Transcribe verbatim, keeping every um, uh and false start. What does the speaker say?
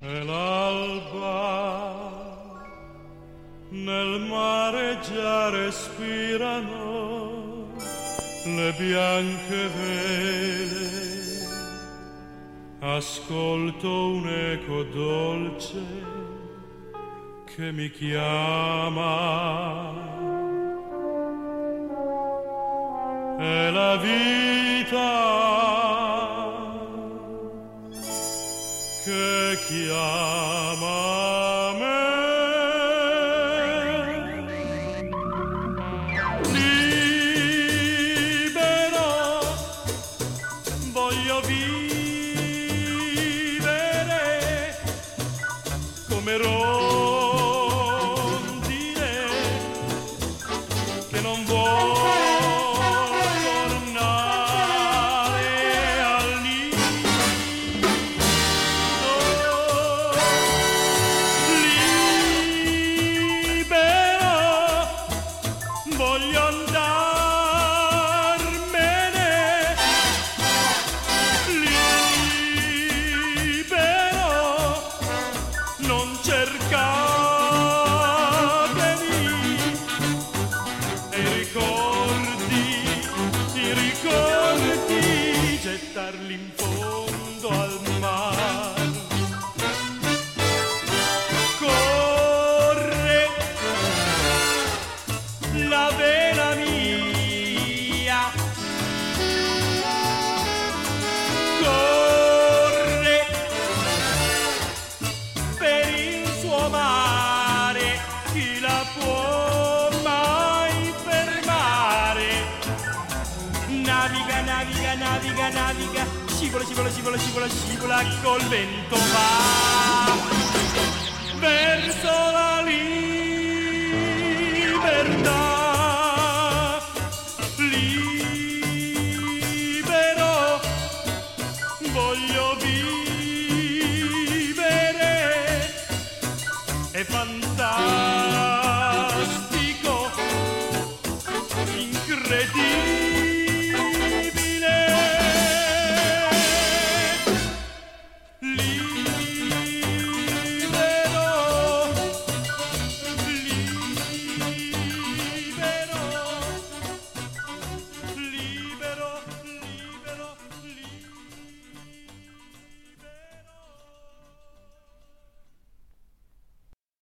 E l'alba nel mare già respirano le bianche vele, ascolto un eco dolce che mi chiama. È la vita che chiama me. Libero voglio vivere come rondine che non vuole voglio andarmene libero, non cercatemi, e i ricordi, i ricordi, gettarli in fondo al mare. La vela mia corre per il suo mare, chi la può mai fermare? Naviga, naviga, naviga, naviga, scivola, scivola, scivola, scivola, scivola col vento va.